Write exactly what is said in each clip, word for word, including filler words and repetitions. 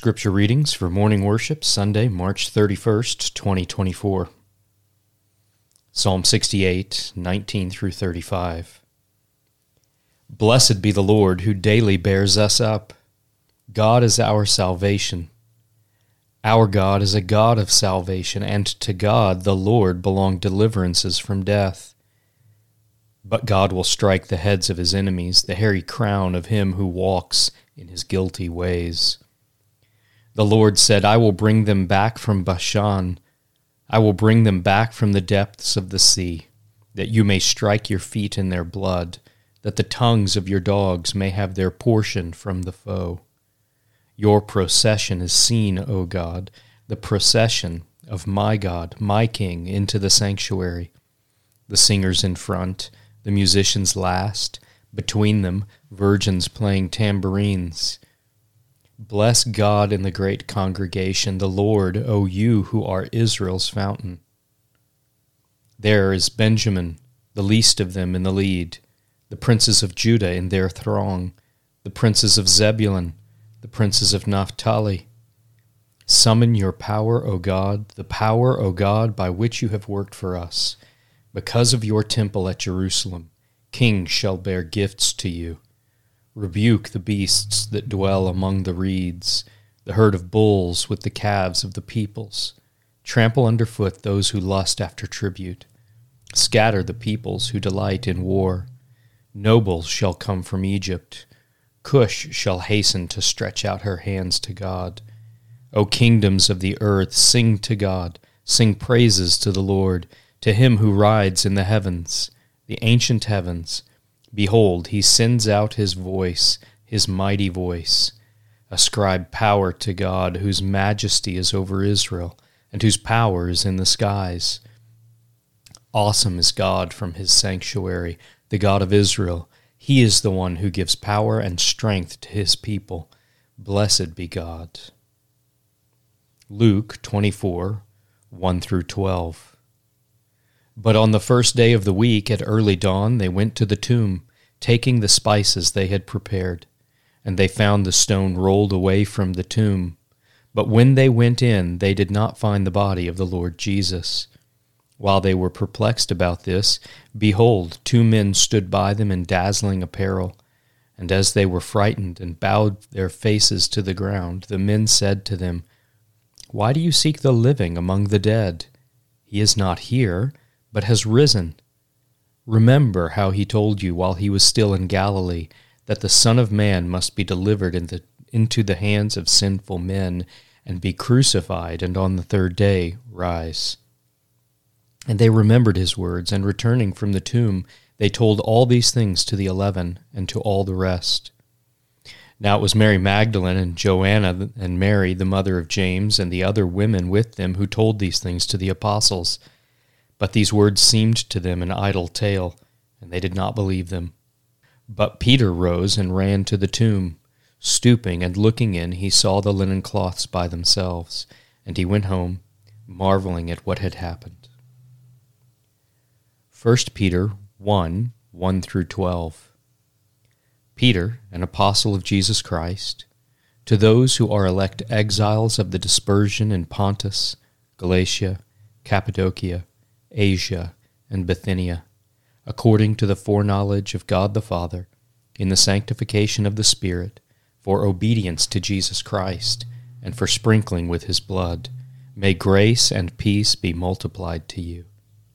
Scripture readings for morning worship, Sunday, March thirty-first, twenty twenty-four. Psalm sixty-eight, nineteen through thirty-five. Blessed be the Lord, who daily bears us up. God is our salvation. Our God is a God of salvation, and to God, the Lord, belong deliverances from death. But God will strike the heads of his enemies, the hairy crown of him who walks in his guilty ways. The Lord said, I will bring them back from Bashan. I will bring them back from the depths of the sea, that you may strike your feet in their blood, that the tongues of your dogs may have their portion from the foe. Your procession is seen, O God, the procession of my God, my King, into the sanctuary. The singers in front, the musicians last, between them virgins playing tambourines. Bless God in the great congregation, the Lord, O you who are Israel's fountain. There is Benjamin, the least of them, in the lead, the princes of Judah in their throng, the princes of Zebulun, the princes of Naphtali. Summon your power, O God, the power, O God, by which you have worked for us. Because of your temple at Jerusalem, kings shall bear gifts to you. Rebuke the beasts that dwell among the reeds, the herd of bulls with the calves of the peoples. Trample underfoot those who lust after tribute. Scatter the peoples who delight in war. Nobles shall come from Egypt. Cush shall hasten to stretch out her hands to God. O kingdoms of the earth, sing to God. Sing praises to the Lord, to him who rides in the heavens, the ancient heavens. Behold, he sends out his voice, his mighty voice. Ascribe power to God, whose majesty is over Israel, and whose power is in the skies. Awesome is God from his sanctuary, the God of Israel. He is the one who gives power and strength to his people. Blessed be God. Luke twenty-four, one through twelve. But on the first day of the week, at early dawn, they went to the tomb, taking the spices they had prepared. And they found the stone rolled away from the tomb. But when they went in, they did not find the body of the Lord Jesus. While they were perplexed about this, behold, two men stood by them in dazzling apparel. And as they were frightened and bowed their faces to the ground, the men said to them, Why do you seek the living among the dead? He is not here, but has risen. Remember how he told you while he was still in Galilee, that the Son of Man must be delivered into, into the hands of sinful men, and be crucified, and on the third day rise. And they remembered his words, and returning from the tomb, they told all these things to the eleven, and to all the rest. Now it was Mary Magdalene, and Joanna, and Mary, the mother of James, and the other women with them, who told these things to the apostles. But these words seemed to them an idle tale, and they did not believe them. But Peter rose and ran to the tomb. Stooping and looking in, he saw the linen cloths by themselves, and he went home, marveling at what had happened. First Peter one, one through twelve. Peter, an apostle of Jesus Christ, to those who are elect exiles of the dispersion in Pontus, Galatia, Cappadocia, Asia, and Bithynia, according to the foreknowledge of God the Father, in the sanctification of the Spirit, for obedience to Jesus Christ, and for sprinkling with his blood, may grace and peace be multiplied to you.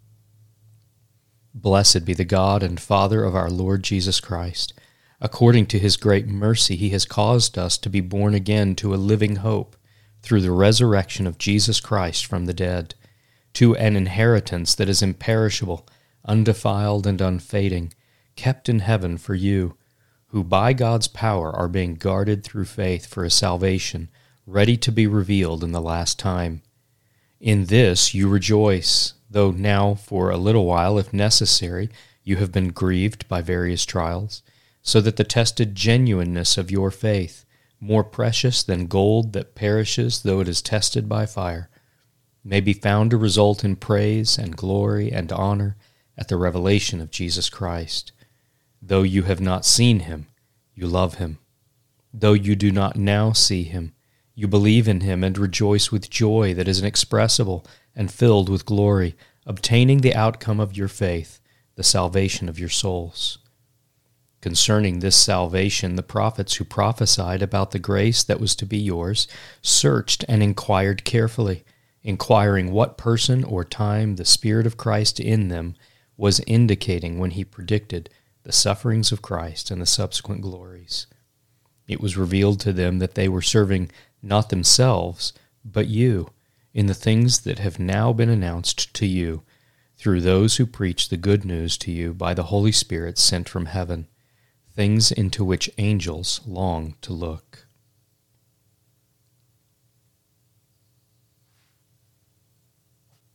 Blessed be the God and Father of our Lord Jesus Christ. According to his great mercy, he has caused us to be born again to a living hope, through the resurrection of Jesus Christ from the dead, to an inheritance that is imperishable, undefiled, and unfading, kept in heaven for you, who by God's power are being guarded through faith for a salvation, ready to be revealed in the last time. In this you rejoice, though now for a little while, if necessary, you have been grieved by various trials, so that the tested genuineness of your faith, more precious than gold that perishes though it is tested by fire, may be found to result in praise and glory and honor at the revelation of Jesus Christ. Though you have not seen him, you love him. Though you do not now see him, You believe in him and rejoice with joy that is inexpressible and filled with glory, obtaining the outcome of your faith, the salvation of your souls. Concerning this salvation, the prophets who prophesied about the grace that was to be yours searched and inquired carefully, inquiring what person or time the Spirit of Christ in them was indicating when he predicted the sufferings of Christ and the subsequent glories. It was revealed to them that they were serving not themselves, but you, in the things that have now been announced to you, through those who preach the good news to you by the Holy Spirit sent from heaven, things into which angels long to look.